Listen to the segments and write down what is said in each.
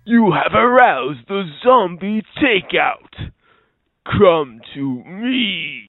You have aroused the zombie takeout. Come to me.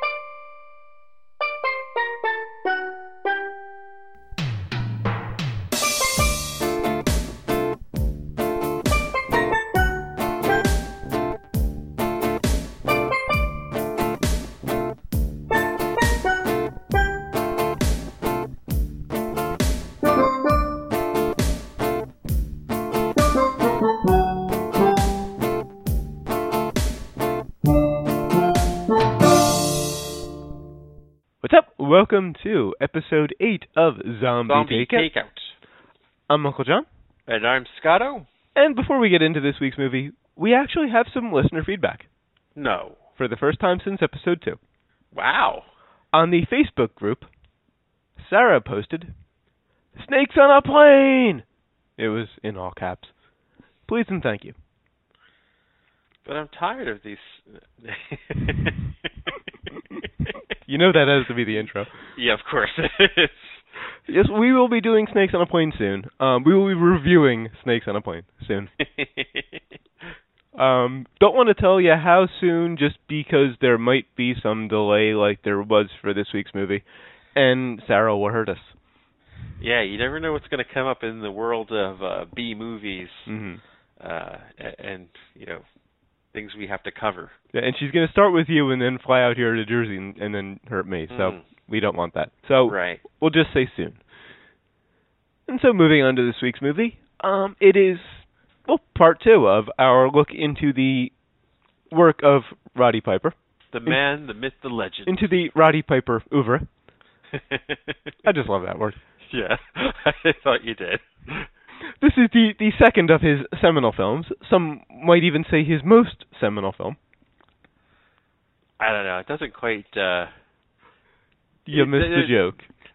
What's up? Welcome to episode 8 of Zombie Takeout. I'm Uncle John. And I'm Scotto. And before we get into this week's movie, we actually have some listener feedback. No. For the first time since episode 2. Wow. On the Facebook group, Sarah posted, "Snakes on a plane!" It was in all caps. Please and thank you. But I'm tired of these. You know that has to be the intro. Yeah, of course it is. Yes, we will be doing Snakes on a Plane soon. We will be reviewing Snakes on a Plane soon. Don't want to tell you how soon, just because there might be some delay like there was for this week's movie, and Sarah will hurt us. Yeah, you never know what's going to come up in the world of B movies, Mm-hmm. and things we have to cover. Yeah, and she's going to start with you and then fly out here to Jersey and then hurt me, so we don't want that. So right. We'll just say soon. And so moving on to this week's movie, it is, part 2 of our look into the work of Roddy Piper. The man, the myth, the legend. Into the Roddy Piper oeuvre. I just love that word. Yeah, I thought you did. This is the second of his seminal films. Some might even say his most seminal film. I don't know. It doesn't quite... You missed the joke.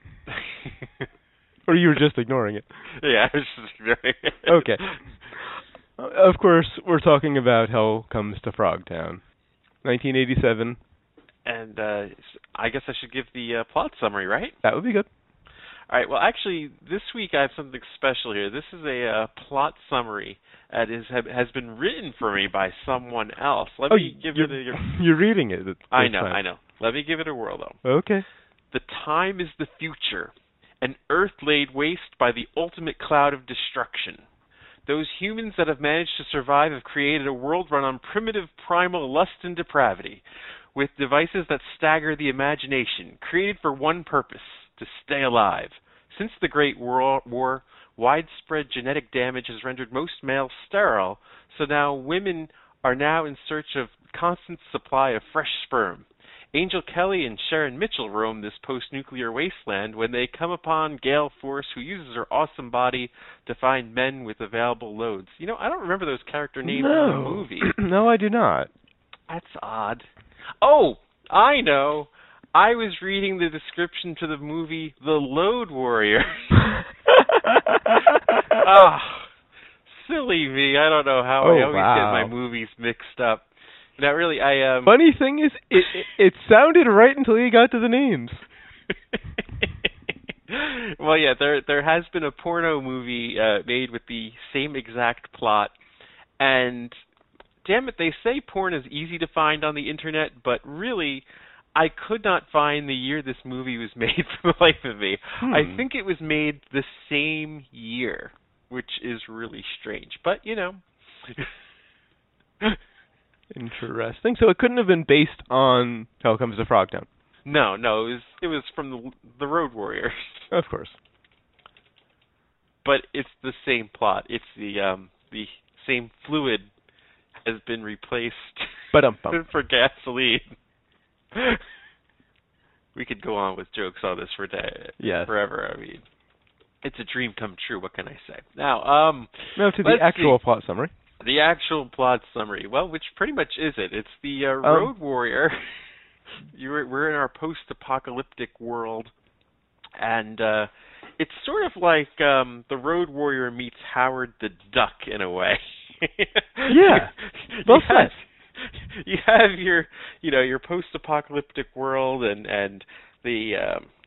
Or you were just ignoring it. Yeah, I was just ignoring it. Okay. Of course, we're talking about Hell Comes to Frogtown. 1987. And I guess I should give the plot summary, right? That would be good. All right. Well, actually, this week I have something special here. This is a plot summary that has been written for me by someone else. Let me give it a... You're reading it. I know. Let me give it a whirl, though. Okay. The time is the future, an Earth laid waste by the ultimate cloud of destruction. Those humans that have managed to survive have created a world run on primitive primal lust and depravity, with devices that stagger the imagination, created for one purpose: to stay alive. Since the Great War, widespread genetic damage has rendered most males sterile, so now women are now in search of constant supply of fresh sperm. Angel Kelly and Sharon Mitchell roam this post-nuclear wasteland when they come upon Gale Force, who uses her awesome body to find men with available loads. You know, I don't remember those character names in the movie. No, I do not. That's odd. Oh, I know. I was reading the description to the movie The Load Warrior. Silly me. I don't know how I always get my movies mixed up. Not really. Funny thing is, it sounded right until you got to the names. Well, yeah, there has been a porno movie made with the same exact plot, and damn it, they say porn is easy to find on the internet, but really, I could not find the year this movie was made for the life of me. I think it was made the same year, which is really strange, but you know. Interesting. So it couldn't have been based on Hell Comes to Frogtown. No, it was from the Road Warriors. Of course. But it's the same plot. It's the same fluid has been replaced for gasoline. We could go on with jokes on this forever. I mean, it's a dream come true. What can I say? Now, to the actual plot summary. The actual plot summary. Well, which pretty much is it. It's the Road Warrior. We're in our post-apocalyptic world, and it's sort of like the Road Warrior meets Howard the Duck in a way. Yeah. Well said. You have your post-apocalyptic world, and the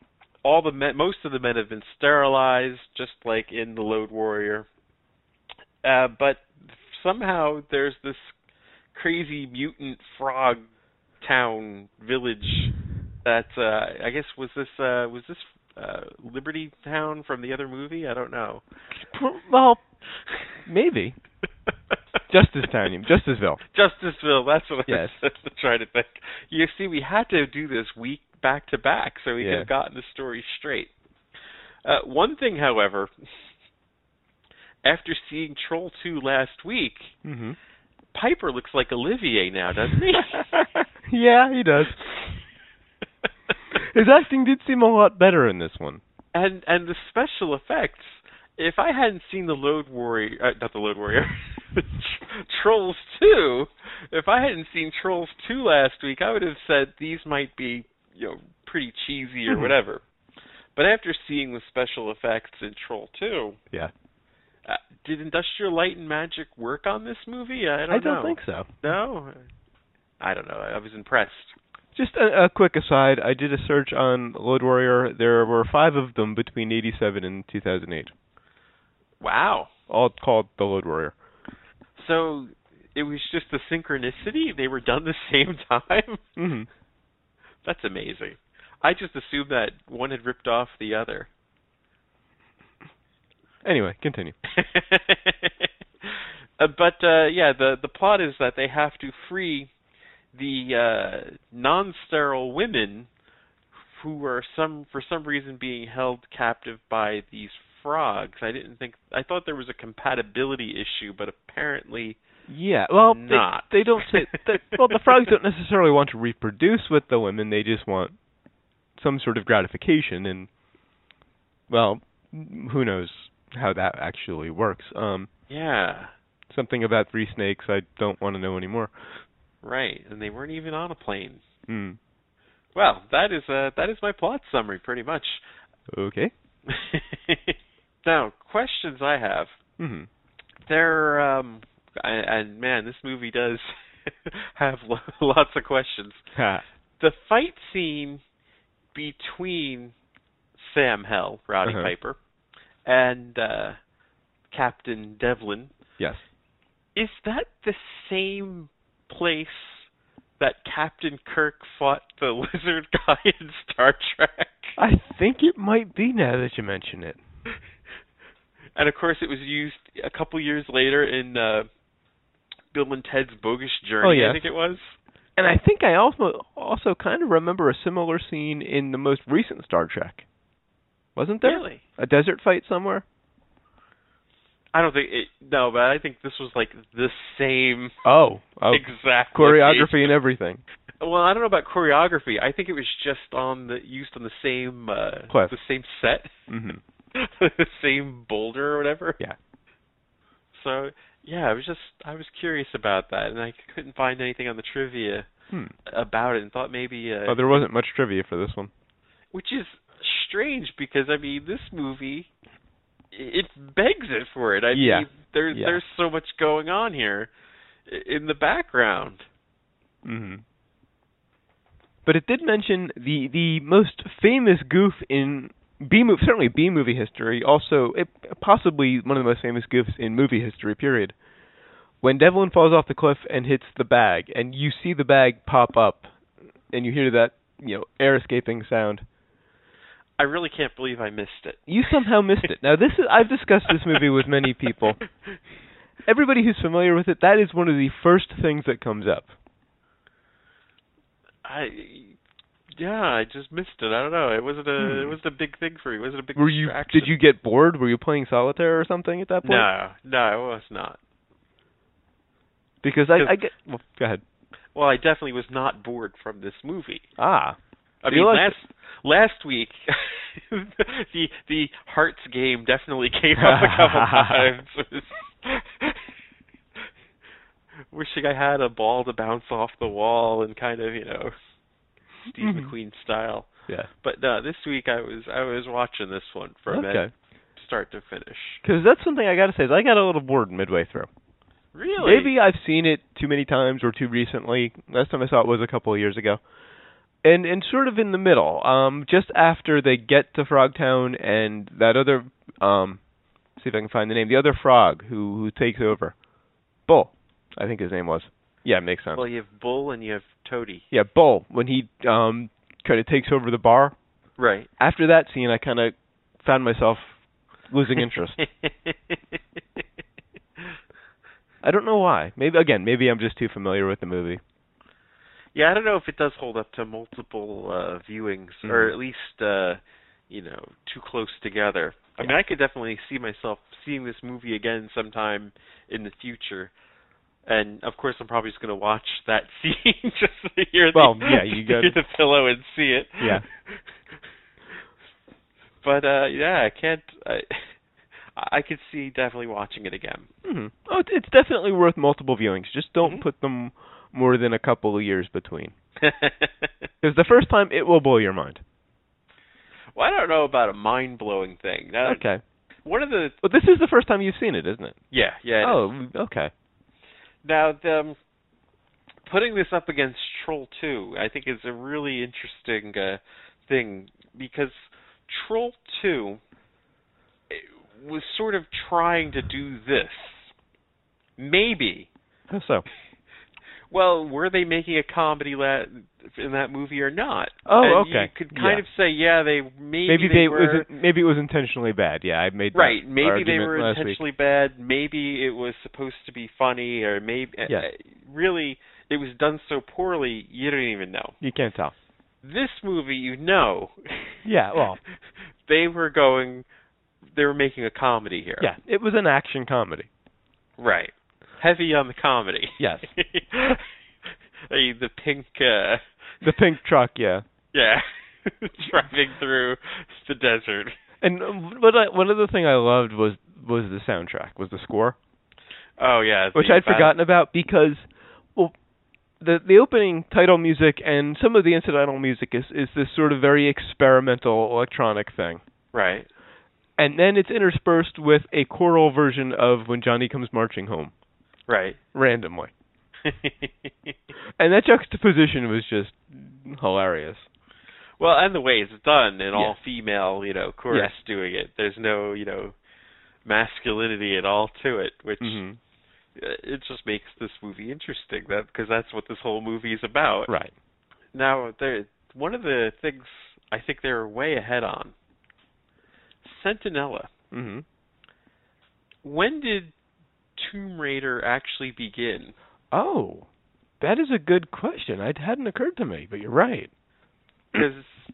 most of the men have been sterilized, just like in the Road Warrior. But somehow there's this crazy mutant frog town village that I guess was this Liberty Town from the other movie? I don't know. Well, maybe. Justicetown, Justiceville. Justiceville, that's what yes. I was trying to think. You see, we had to do this week back to back so we could have gotten the story straight. One thing, however, after seeing Troll 2 last week, Piper looks like Olivier now, doesn't he? Yeah, he does. His acting did seem a lot better in this one. And the special effects, if I hadn't seen Trolls 2, if I hadn't seen Trolls 2 last week, I would have said these might be, pretty cheesy or whatever. But after seeing the special effects in Troll 2, did Industrial Light and Magic work on this movie? I don't know. I don't think so. No? I don't know. I was impressed. Just a quick aside, I did a search on Load Warrior. There were 5 of them between 1987 and 2008. Wow. All called The Load Warrior. So it was just a synchronicity? They were done the same time? Mm-hmm. That's amazing. I just assumed that one had ripped off the other. Anyway, continue. The plot is that they have to free the non-sterile women who are for some reason being held captive by these frogs. I thought there was a compatibility issue, but apparently not. They don't say the frogs don't necessarily want to reproduce with the women. They just want some sort of gratification, and who knows how that actually works. Something about 3 snakes I don't want to know anymore. Right, and they weren't even on a plane. Hmm. Well, that is my plot summary, pretty much. Okay. Now, questions I have. Mm-hmm. And man, this movie does have lots of questions. The fight scene between Sam Hell, Rowdy Piper, and Captain Devlin. Yes. Is that the same place that Captain Kirk fought the lizard guy in Star Trek? I think it might be now that you mention it. And of course, it was used a couple years later in Bill and Ted's Bogus Journey, I think it was. And I think I also kind of remember a similar scene in the most recent Star Trek. Wasn't there? Really? A desert fight somewhere? I don't think no, but I think this was like the same exact choreography location. and everything. Well, I don't know about choreography. I think it was just used on the same cliff, the same set, the same boulder or whatever. Yeah. So I was curious about that, and I couldn't find anything on the trivia about it, and thought maybe. There wasn't much trivia for this one. Which is strange because this movie, it begs it for it. I mean, there's so much going on here in the background. Mm-hmm. But it did mention the most famous goof in certainly B-movie history, also possibly one of the most famous goofs in movie history, period. When Devlin falls off the cliff and hits the bag, and you see the bag pop up, and you hear that, air escaping sound. I really can't believe I missed it. You somehow missed it. Now, I've discussed this movie with many people. Everybody who's familiar with it, that is one of the first things that comes up. I just missed it. I don't know. It wasn't a big thing for me. It wasn't a big distraction. Did you get bored? Were you playing solitaire or something at that point? No, I was not. Because I get... Well, go ahead. Well, I definitely was not bored from this movie. Ah. I mean, last week, the Hearts game definitely came up a couple times. Wishing I had a ball to bounce off the wall and kind of, Steve McQueen style. Yeah. But no, this week I was watching this one from start to finish. Because that's something I got to say is I got a little bored midway through. Really? Maybe I've seen it too many times or too recently. Last time I saw it was a couple of years ago. And sort of in the middle, just after they get to Frogtown and that other see if I can find the name. The other frog who takes over. Bull, I think his name was. Yeah, makes sense. Well, you have Bull and you have Toady. Yeah, Bull, when he kind of takes over the bar. Right. After that scene, I kind of found myself losing interest. I don't know why. Maybe I'm just too familiar with the movie. Yeah, I don't know if it does hold up to multiple viewings, or at least too close together. I mean, I could definitely see myself seeing this movie again sometime in the future. And of course, I'm probably just going to watch that scene just to hear the pillow and see it. Yeah. But I can't. I could see definitely watching it again. Mm-hmm. Oh, it's definitely worth multiple viewings. Just don't put them more than a couple of years between. Because the first time, it will blow your mind. Well, I don't know about a mind-blowing thing. Now, okay. One of the. Well, this is the first time you've seen it, isn't it? Yeah. Oh, okay. Now, putting this up against Troll 2, I think is a really interesting thing, because Troll 2 was sort of trying to do this. Maybe. How so? Well, were they making a comedy in that movie or not? Oh, and okay. You could kind of say, they were. Maybe it was intentionally bad. Yeah, I made that right. Maybe they were last intentionally week. bad. Maybe it was supposed to be funny, or maybe really it was done so poorly you don't even know. You can't tell. This movie, Yeah, well, they were making a comedy here. Yeah, it was an action comedy. Right. Heavy on the comedy. Yes. The pink... the pink truck, yeah. Yeah. Driving through the desert. And one other thing I loved was the soundtrack, was the score. Oh, yeah. Which I'd forgotten about because, well, the opening title music and some of the incidental music is this sort of very experimental electronic thing. Right. And then it's interspersed with a choral version of When Johnny Comes Marching Home. Right. Randomly. And that juxtaposition was just hilarious. Well, and the way it's done, an all-female, chorus doing it. There's no, masculinity at all to it, which it just makes this movie interesting, because that's what this whole movie is about. Right. Now, one of the things I think they're way ahead on, Sentinella. Mm-hmm. When did Tomb Raider actually begin? Oh, that is a good question. It hadn't occurred to me, but you're right. Because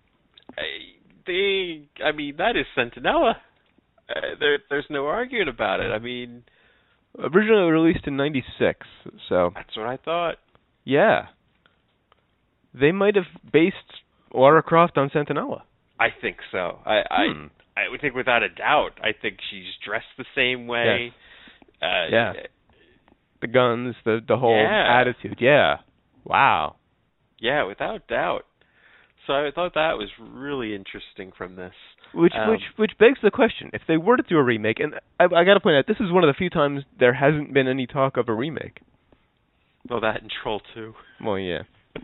that is Sentinella. There's no arguing about it. I mean, originally released in '96, so that's what I thought. Yeah, they might have based Lara Croft on Sentinella. I think so. I would think without a doubt. I think she's dressed the same way. Yes. The guns, the whole attitude. Yeah. Wow. Yeah, without doubt. So I thought that was really interesting from this. Which begs the question: if they were to do a remake, and I got to point out, this is one of the few times there hasn't been any talk of a remake. Well, that and Troll 2. Well, yeah.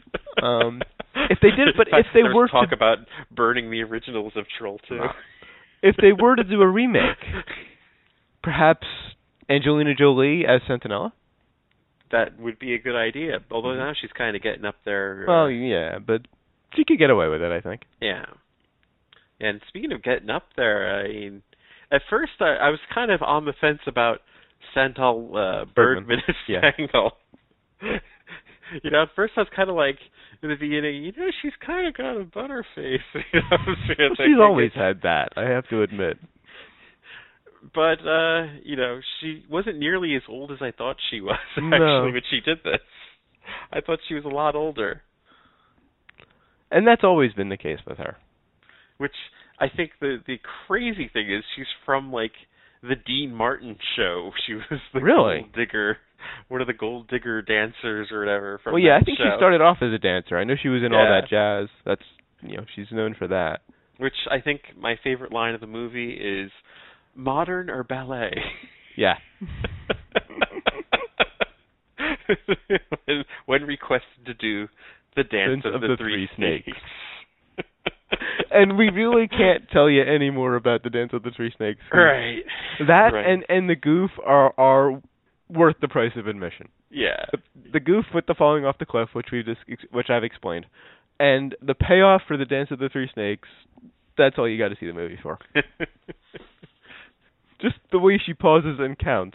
If they did, but if they were to talk about burning the originals of Troll 2, if they were to do a remake, perhaps Angelina Jolie as Sentinella. That would be a good idea. Although now she's kind of getting up there. Well, yeah, but she could get away with it, I think. Yeah. And speaking of getting up there, I mean, at first I was kind of on the fence about Santal Bergman as Spangle. At first I was kind of like, in the beginning, she's kind of got a butterface. She's always had that, I have to admit. But, she wasn't nearly as old as I thought she was, actually, when she did this. I thought she was a lot older. And that's always been the case with her. Which, I think the crazy thing is, she's from, the Dean Martin show. She was the Gold Digger, one of the Gold Digger dancers or whatever from I think show. she started off as a dancer. I know she was in all that jazz. That's, she's known for that. Which I think my favorite line of the movie is, modern or ballet? Yeah. when requested to do the dance of the three snakes. And we really can't tell you any more about the Dance of the Three Snakes. Right. That right. and the goof are worth the price of admission. Yeah. The goof with the falling off the cliff, which I've explained, and the payoff for the Dance of the Three Snakes. That's all you got to see the movie for. Just the way she pauses and counts.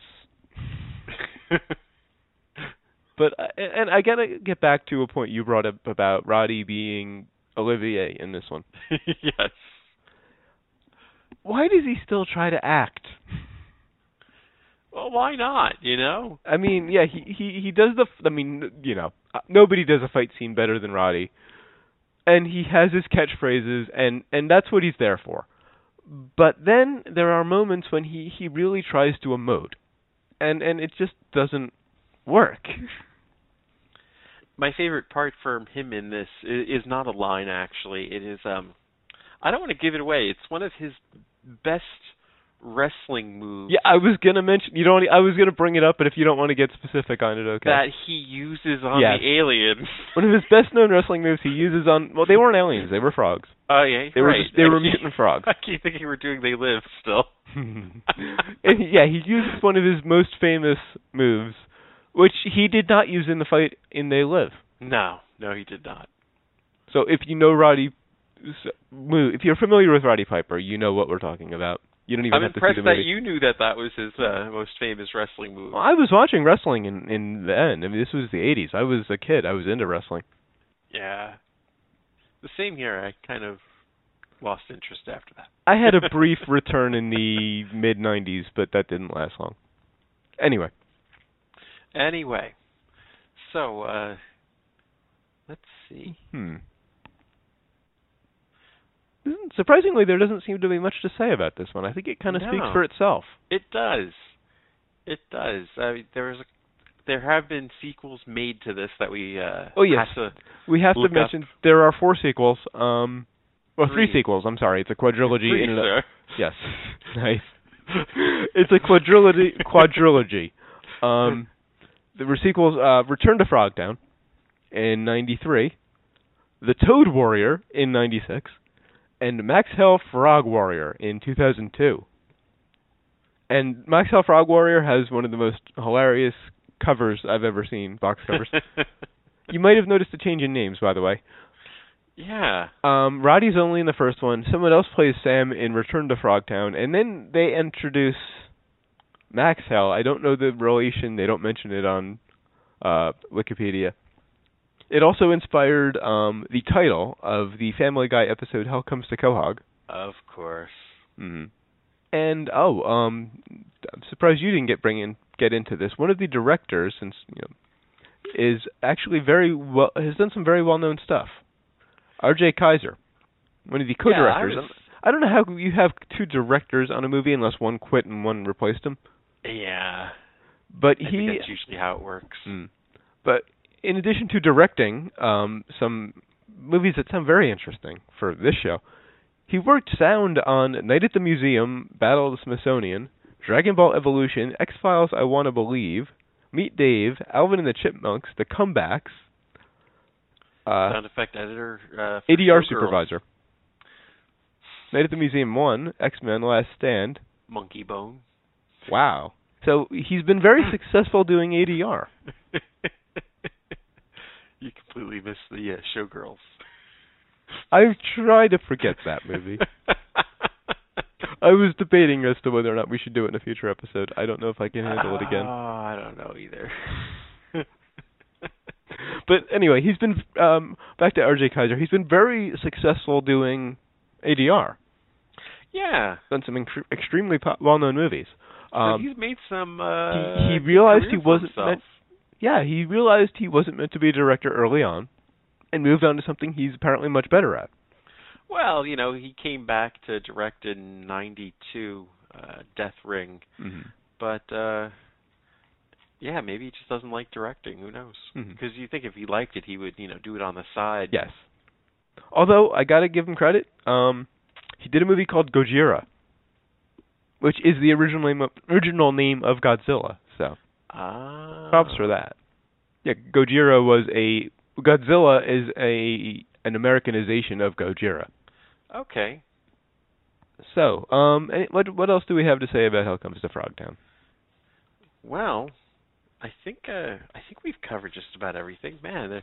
But and I gotta get back to a point you brought up about Roddy being Olivier in this one. Yes. Why does he still try to act? Well, why not? You know. I mean, yeah, he does nobody does a fight scene better than Roddy, and he has his catchphrases, and that's what he's there for. But then there are moments when he really tries to emote, and it just doesn't work. My favorite part for him in this is not a line, actually. It is, I don't want to give it away. It's one of his best wrestling moves. Yeah, I was gonna mention. I was gonna bring it up, but if you don't want to get specific on it, okay. That he uses on the alien. One of his best-known wrestling moves he uses on. Well, they weren't aliens; they were frogs. Oh yeah, they were mutant frogs. I keep thinking we're doing They Live still. And yeah, he uses one of his most famous moves, which he did not use in the fight in They Live. No, he did not. So if you know Roddy, if you're familiar with Roddy Piper, you know what we're talking about. You don't even have to see the movie. I'm impressed that you knew that was his most famous wrestling move. Well, I was watching wrestling in the end. I mean, this was the 80s. I was a kid. I was into wrestling. Yeah. The same here. I kind of lost interest after that. I had a brief return in the mid-90s, but that didn't last long. Anyway. So, let's see. Surprisingly, there doesn't seem to be much to say about this one. I think it kind of speaks for itself. It does. I mean, there have been sequels made to this that we have to we have to mention up. There are 4 sequels. Three sequels. I'm sorry, it's a quadrilogy. Yes, nice. It's a quadrilogy. There were sequels: Return to Frogtown in '93, The Toad Warrior in '96. And Max Hell Frog Warrior in 2002. And Max Hell Frog Warrior has one of the most hilarious covers I've ever seen, box covers. You might have noticed a change in names, by the way. Yeah. Roddy's only in the first one. Someone else plays Sam in Return to Frogtown. And then they introduce Max Hell. I don't know the relation. They don't mention it on Wikipedia. It also inspired the title of the Family Guy episode "Hell Comes to Quahog." Of course. Mm-hmm. And I'm surprised you didn't get into this. One of the directors, is actually has done some very well-known stuff. R.J. Kaiser, one of the co-directors. Yeah, I don't know how you have 2 directors on a movie unless one quit and one replaced him. Yeah. But I think that's usually how it works. But in addition to directing some movies that sound very interesting for this show, he worked sound on Night at the Museum, Battle of the Smithsonian, Dragon Ball Evolution, X-Files I Wanna Believe, Meet Dave, Alvin and the Chipmunks, The Comebacks, sound effect editor, ADR supervisor, Night at the Museum 1, X-Men Last Stand, Monkey Bone. Wow. So he's been very successful doing ADR. You completely missed the Showgirls. I've tried to forget that movie. I was debating as to whether or not we should do it in a future episode. I don't know if I can handle it again. I don't know either. But anyway, he's been, back to R.J. Kaiser, he's been very successful doing ADR. Yeah. Done some extremely well-known movies. He's made some. He realized he wasn't meant. Yeah, he realized he wasn't meant to be a director early on, and moved on to something he's apparently much better at. Well, he came back to direct in '92, Death Ring, but yeah, maybe he just doesn't like directing. Who knows? Because you think if he liked it, he would, do it on the side. Yes. Although I gotta give him credit, he did a movie called Gojira, which is the original name of Godzilla. So, props for that. Yeah, Godzilla is an Americanization of Gojira. Okay. So, what else do we have to say about Hell Comes to Frogtown? Well, I think we've covered just about everything, man.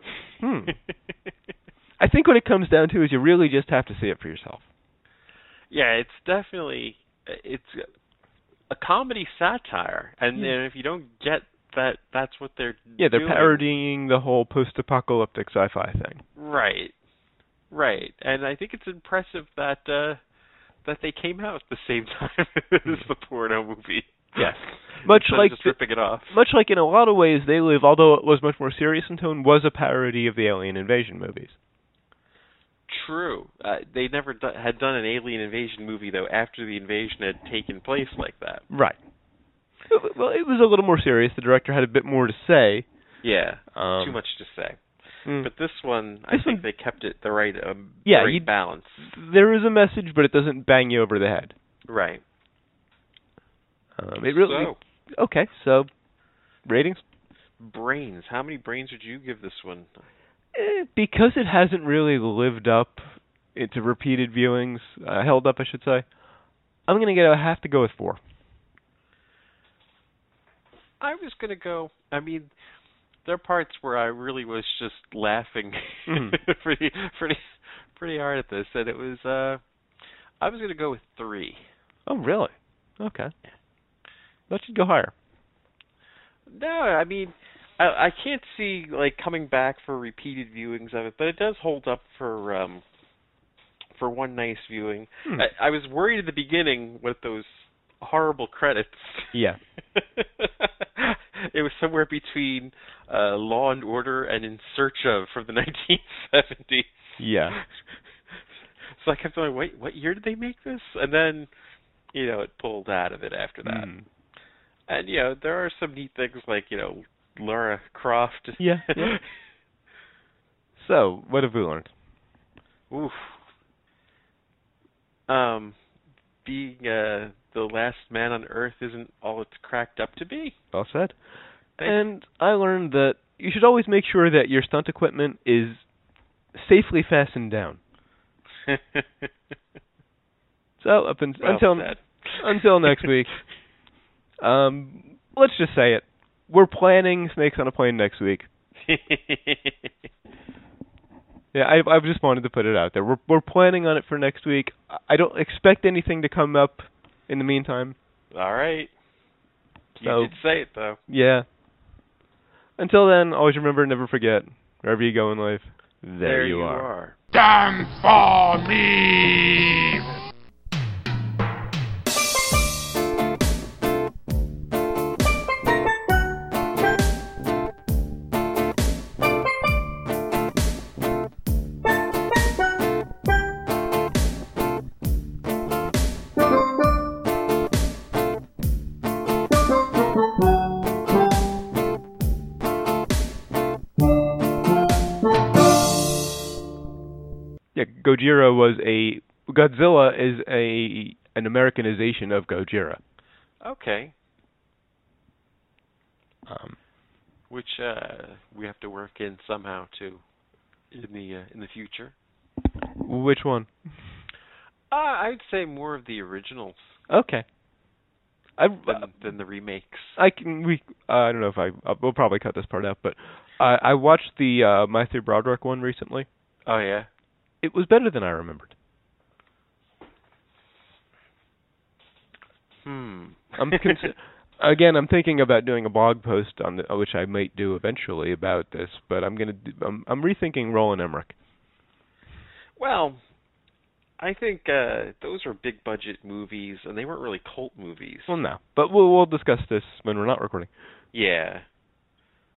I think what it comes down to is you really just have to see it for yourself. Yeah, it's definitely it's a comedy satire, and if you don't get that, that's what they're they're doing. parodying the whole post-apocalyptic sci-fi thing. Right, and I think it's impressive that they came out at the same time as the porno movie. Yes, much like just ripping it off. Much like in a lot of ways, They Live, although it was much more serious in tone, was a parody of the Alien Invasion movies. True. They never had done an alien invasion movie, though, after the invasion had taken place like that. Right. Well, it was a little more serious. The director had a bit more to say. Yeah, too much to say. But this one, I think they kept it the right balance. There is a message, but it doesn't bang you over the head. Right. It really. Okay, so ratings? Brains. How many brains would you give this one? Because it hasn't really lived up to repeated viewings, held up, I should say, I'm going to have to go with 4. I was going to go, I mean, there are parts where I really was just laughing pretty hard at this, and it was, I was going to go with 3. Oh, really? Okay. That should go higher. No, I mean, I can't see coming back for repeated viewings of it, but it does hold up for one nice viewing. I was worried at the beginning with those horrible credits. Yeah. It was somewhere between Law and Order and In Search of from the 1970s. Yeah. So I kept going, wait, what year did they make this? And then, it pulled out of it after that. And, there are some neat things like, Lara Croft. Yeah. So, what have we learned? Oof. Being the last man on Earth isn't all it's cracked up to be. Well said. And I learned that you should always make sure that your stunt equipment is safely fastened down. So, until next week, let's just say it. We're planning Snakes on a Plane next week. Yeah, I've just wanted to put it out there. We're planning on it for next week. I don't expect anything to come up in the meantime. All right. You did say it, though. Yeah. Until then, always remember, never forget, wherever you go in life, there you are. Dance for me! Godzilla is an Americanization of Gojira. Okay. Which we have to work in somehow too in the future. Which one? I'd say more of the originals. Okay. Than the remakes. I don't know if we'll probably cut this part out, but I watched the Matthew Broderick one recently. Oh yeah. It was better than I remembered. Again, I'm thinking about doing a blog post on which I might do eventually about this, but I'm rethinking Roland Emmerich. Well, I think those are big budget movies, and they weren't really cult movies. Well, no, but we'll discuss this when we're not recording. Yeah.